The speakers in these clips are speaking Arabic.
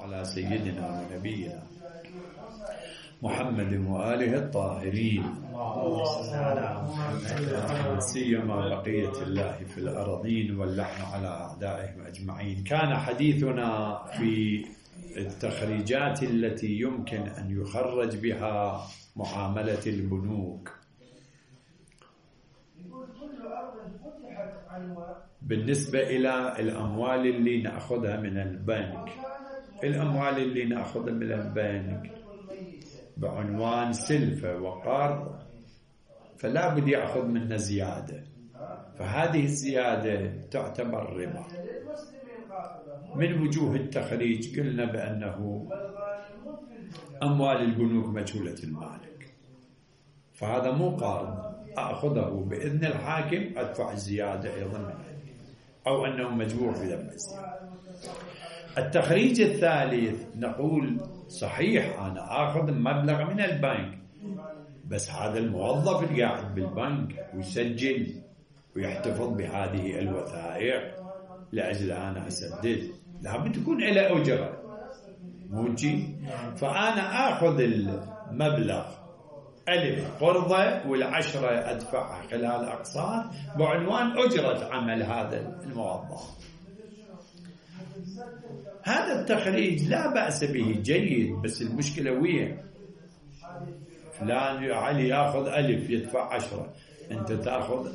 على سيدنا ونبينا محمد وآله الطاهرين، سيما بقية الله في الأرضين واللحن على أعدائهم أجمعين. كان حديثنا في التخريجات التي يمكن أن يخرج بها معاملة البنوك. بالنسبة إلى الأموال اللي نأخذها من البنك، الأموال اللي نأخذها من البنك بعنوان سلفة وقرض، فلا بد يأخذ منا زيادة، فهذه الزيادة تعتبر ربا. من وجوه التخريج قلنا بأنه أموال البنوك مجهولة المالك، فهذا مو قرض أخذه بإذن الحاكم أدفع الزيادة أيضا من عندي، أو أنه مجبور في دفع الزيادة. التخريج الثالث نقول صحيح أنا آخذ مبلغ من البنك، بس هذا الموظف القاعد بالبنك ويسجل ويحتفظ بهذه الوثائق لأجل أنا أسدد، لابد تكون إلى أجرة موجي. فأنا آخذ المبلغ ألف قرضة والعشرة أدفعها خلال أقساط بعنوان أجرة عمل هذا الموظف. هذا التخريج لا بأس به، جيد، بس المشكلة وين؟ فلان علي يأخذ ألف يدفع 10، أنت تأخذ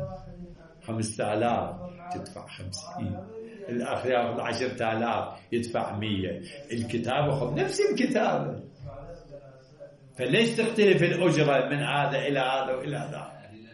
5000 تدفع 50، الآخر يأخذ 10,000 يدفع 100، الكتاب أخذ نفس الكتابة، فليش تختلف الأجرة من هذا إلى هذا وإلى هذا؟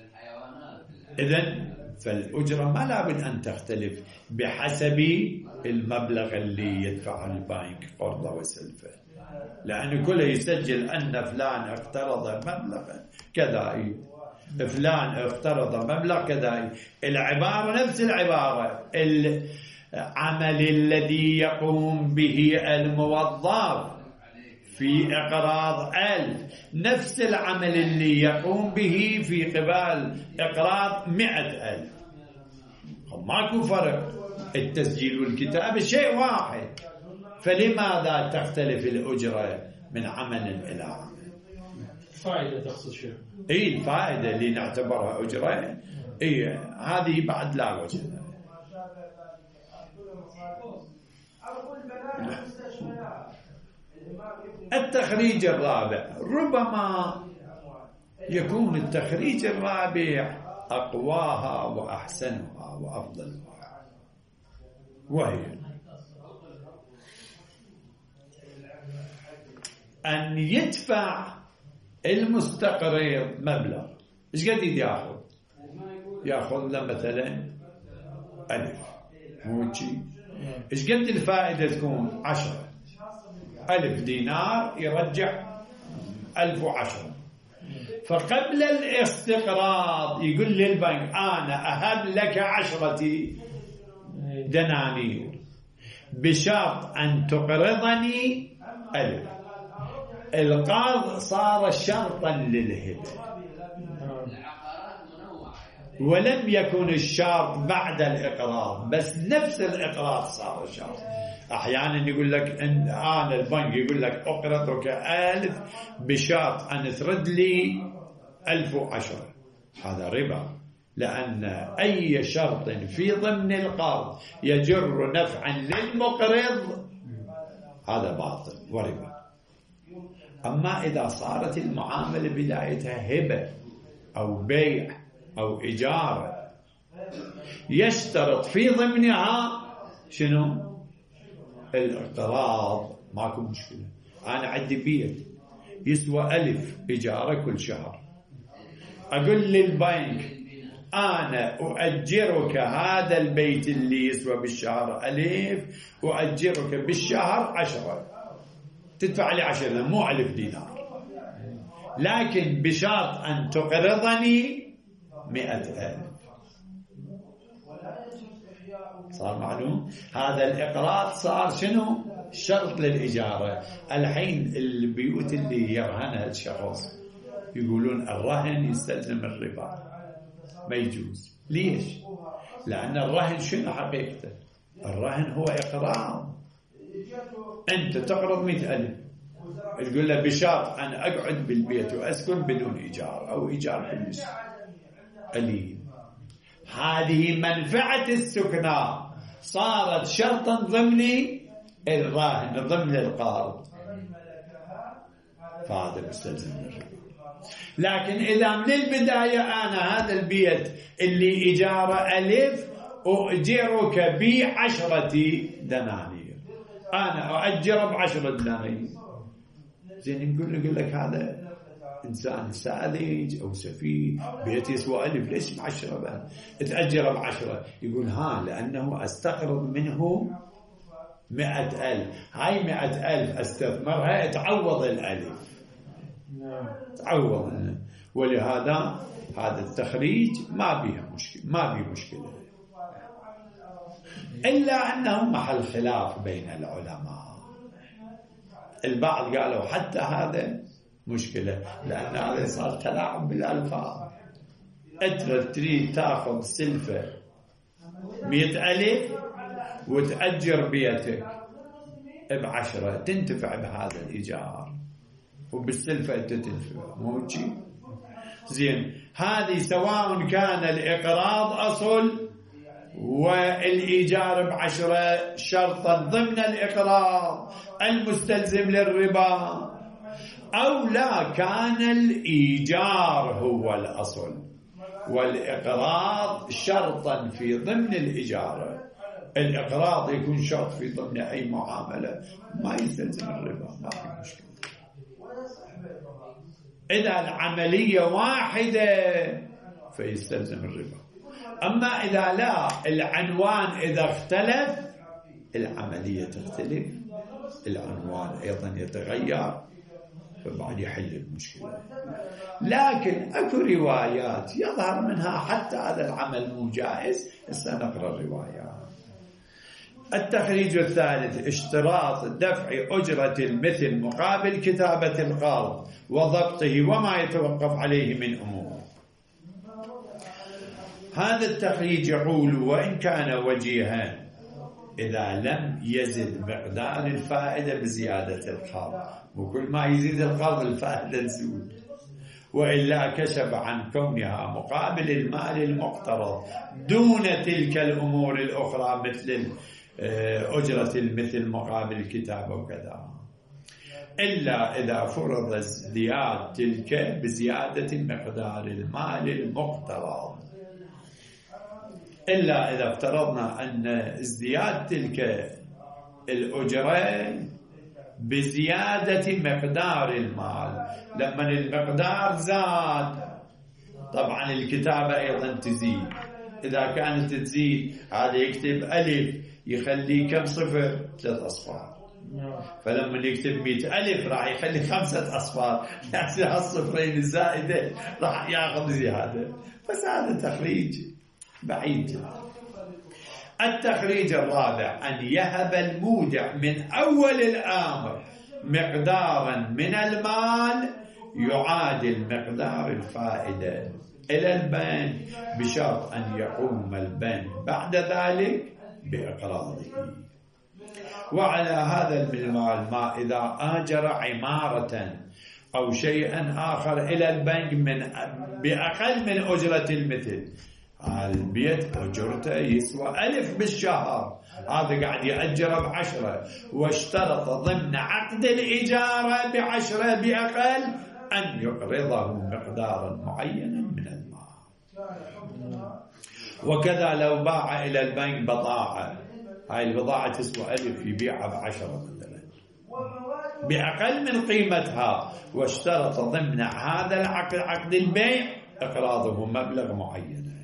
إذن فالأجرة ما لابد أن تختلف بحسب المبلغ اللي يدفعه البنك قرضة وسلفة، لأن كله يسجل أن فلان اقترض مبلغا كذا، فلان اقترض مبلغ كذا، العبارة نفس العبارة، العمل الذي يقوم به الموظف في إقراض 1000 نفس العمل اللي يقوم به في قبال إقراض 100,000، ماكو فرق، التسجيل والكتابة شيء واحد، فلماذا تختلف الأجرة من عمل إلى عمل؟ فائدة تقصد شيء؟ إيه الفائدة اللي نعتبرها أجرة، إيه هذه بعد لا وجه. التخريج الرابع، ربما يكون التخريج الرابع أقواها وأحسنها وأفضلها، وهي أن يدفع المستقرض مبلغ. إيش قد يأخذ؟ يأخذ له مثلا 1000، موجي. إيش قد الفائدة تكون؟ 10. 1000 دينار يرجع 1010. فقبل الاستقراض يقول للبنك أنا أهب لك 10 دنانير بشرط أن تقرضني 1000. القرض صار شرطا للهبة، ولم يكن الشرط بعد الإقراض، بس نفس الإقراض صار شرط. أحيانا يقول لك أنا البنك يقول لك أقرضك 1000 بشرط أن ترد لي 1010، هذا ربا، لأن أي شرط في ضمن القرض يجر نفعا للمقرض هذا باطل وربا. أما إذا صارت المعاملة بدايتها هبة أو بيع أو إجارة يشترط في ضمنها شنو؟ الاقتراض، ماكو مشكلة. أنا عندي بيت يسوى 1000 إجارة كل شهر، أقول للبنك أنا أؤجرك هذا البيت اللي يسوى بالشهر 1000 أؤجرك بالشهر 10، تدفع لي 10 مو 1000 دينار، لكن بشرط أن تقرضني 100,000. صار معلوم؟ هذا الإقراض صار شنو؟ شرط للإجارة. الحين البيوت اللي يرهنها الشخص يقولون الرهن يستلزم الربا، ما يجوز. ليش؟ لأن الرهن شنو حقيقته؟ الرهن هو إقراض، أنت تقرض 100,000، تقول له بشرط أن أقعد بالبيت وأسكن بدون إيجار أو إيجار كلش قليل. هذه منفعة السكنى صارت شرطا ضمني الراهن ضمن القرض، فهذا مستلزم الربا. لكن إذا من البداية أنا هذا البيت اللي إيجاره 1000 أؤجرك ب10 دنانير، أنا أؤجر ب10 دنانير، زين نقول لك هذا إنسان ساذج أو سفيه، بيت يسوى 1000 ليش ب10 بقى تأجر ب10؟ يقول ها لأنه أستقرض منه 100,000، هاي 100,000 أستثمرها تعوض 1000، تعوض. ولهذا هذا التخريج ما بيه مشكلة، ما بيه مشكلة، إلا أنه محل خلاف بين العلماء. البعض قالوا حتى هذا مشكلة، لأن هذا صار تلاعب بالألفاظ. أنت تريد تأخذ سلفة 100,000 وتأجر بيتك ب10، تنتفع بهذا الإيجار وبالسلفة أنت تنتفع، مو شيء زين. هذه سواء كان الإقراض أصل والإيجار ب10 شرطا ضمن الإقراض المستلزم للربا، أو لا كان الإيجار هو الأصل والإقراض شرطا في ضمن الإجارة. الإقراض يكون شرط في ضمن أي معاملة ما يستلزم الربا، ما في مشكلة إذا العملية واحدة فيستلزم الربا. أما إذا لا، العنوان إذا اختلف العملية تختلف، العنوان أيضا يتغير، فبعد يحل المشكلة. لكن أكو روايات يظهر منها حتى هذا العمل مو جائز. سنقرأ الروايات. التخريج الثالث: اشتراط دفع أجرة المثل مقابل كتابة القرض وضبطه وما يتوقف عليه من أمور. هذا التخريج يقول: وإن كان وجيها إذا لم يزد مقدار الفائدة بزيادة القرض، وكل ما يزيد القرض الفائدة تزول، وإلا كشف عن كونها مقابل المال المقترض دون تلك الأمور الأخرى مثل أجرة المثل مقابل الكتابة وكذا، إلا إذا فرض ازدياد تلك بزيادة مقدار المال المقترض، إلا إذا افترضنا أن ازدياد تلك الأجرة بزيادة مقدار المال. لما المقدار زاد طبعا الكتابة أيضا تزيد. إذا كانت تزيد هذا يكتب 1000 يخلي كم صفر؟ 3 أصفار. فلما يكتب 100,000 راح يخلي 5 أصفار، يعني هالصفرين الزائدة راح يأخذ زيادة. بس هذا تخريج بعيد جدا. التخريج الرابع: أن يهب المودع من أول الأمر مقدارا من المال يعادل مقدار الفائدة إلى البنك بشرط أن يقوم البنك بعد ذلك بإقراضه. وعلى هذا المنوال ما إذا آجر عمارة أو شيئا آخر إلى البنك بأقل من أجرة المثل، البيت أجرته يسوى 1000 بالشهر، هذا قاعد يأجره ب10، واشترط ضمن عقد الإجارة ب10 بأقل أن يقرضه مقدارا معينا من المال. وكذا لو باع إلى البنك بضاعة، هاي البضاعة تسوى 1000 يبيعها ب10 مثلا بأقل من قيمتها، واشترط ضمن هذا العقد عقد البيع إقراضه مبلغ معين.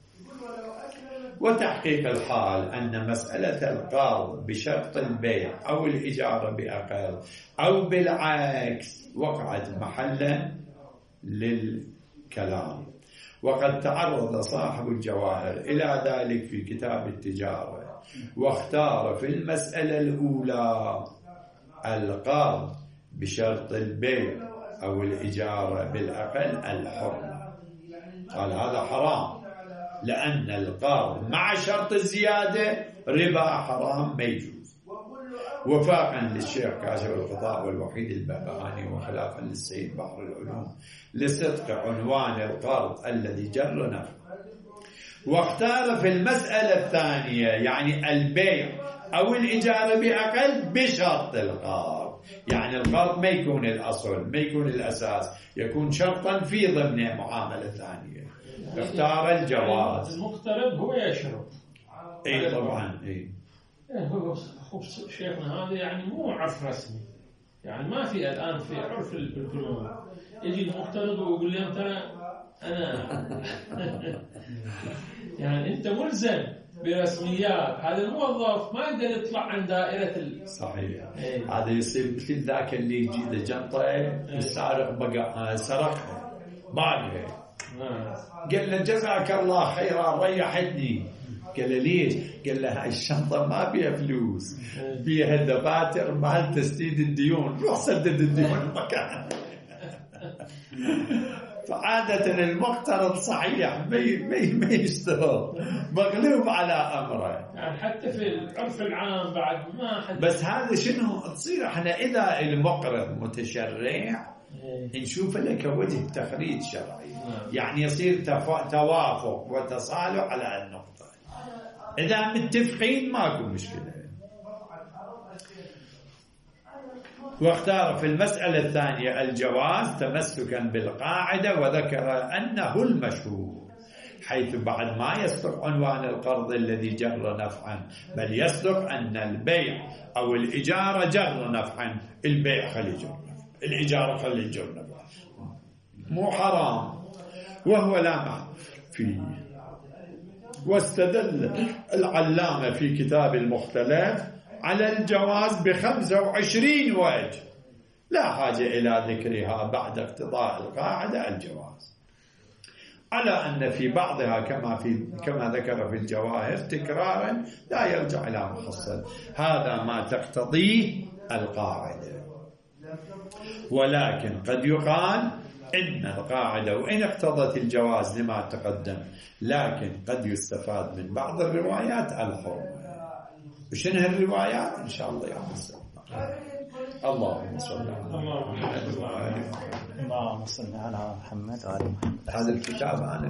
وتحقيق الحال أن مسألة القرض بشرط البيع أو الإجارة بأقل أو بالعكس وقعت محلا للكلام، وقد تعرض صاحب الجواهر إلى ذلك في كتاب التجارة، واختار في المسألة الأولى القرض بشرط البيع أو الإجارة بالأقل الحرمة. قال هذا حرام، لأن القرض مع شرط الزيادة ربا حرام ما يجوز. وفاقا للشيخ كاشف الغطاء والوحيد البهبهاني وخلافا للسيد بحر العلوم لصدق عنوان القرض الذي جر نفعه. واختار في المسألة الثانية يعني البيع أو الإجارة بأقل بشرط القرض، يعني القرض ما يكون الأصل ما يكون الأساس، يكون شرطا في ضمن معاملة ثانية. اختار الجواز. المقترض هو يشرب. اي طبعا اي. هو شيخنا هذا يعني مو عرف رسمي، يعني ما في الآن في عرف البنوك يجي المقترض ويقول لي أنت أنا يعني أنت ملزم برسميات. هذا الموظف ما يقدر يطلع عن دائرة صحيح. هذا يصير مثل ذاك اللي يجي جنطة السارق بقى سرقها باقها، قال له جزاك الله خيرا ريحتني. قال له ليش؟ قال له هاي الشنطة ما بيها فلوس، بيها دفاتر مال تسديد الديون، روح سدد الديون مكان. فعادة المقترض صحيح ما يشتغل، مغلوب على أمره. يعني حتى في العرف العام بعد ما حد. بس هذا شنو تصير احنا إذا المقرض متشرع نشوف له كوجه تخريج شرعي، يعني يصير توافق وتصالح على النقطة. إذا متفقين ماكو مشكلة. واختار في المسألة الثانية الجواز تمسكا بالقاعدة، وذكر أنه المشهور، حيث بعد ما يصدق عنوان القرض الذي جر نفعا، بل يصدق أن البيع أو الإجارة جر نفعا. البيع خلي جر نفعا، الإجارة خلي جر نفعا، مو حرام، وهو لا معنى فيه. واستدل العلامة في كتاب المختلف على الجواز ب25 وجه، لا حاجة إلى ذكرها بعد اقتضاء القاعدة الجواز، على أن في بعضها كما ذكر في الجواهر تكرارا لا يرجع إلى محصل. هذا ما تقتضيه القاعدة. ولكن قد يقال إن القاعدة وإن اقتضت الجواز لما تقدم، لكن قد يستفاد من بعض الروايات الحرمة. وشنو الروايات؟ إن شاء الله يوم السبت. اللهم صل على محمد وآل محمد. اللهم صل على محمد وآل محمد. هذا الكتاب أنا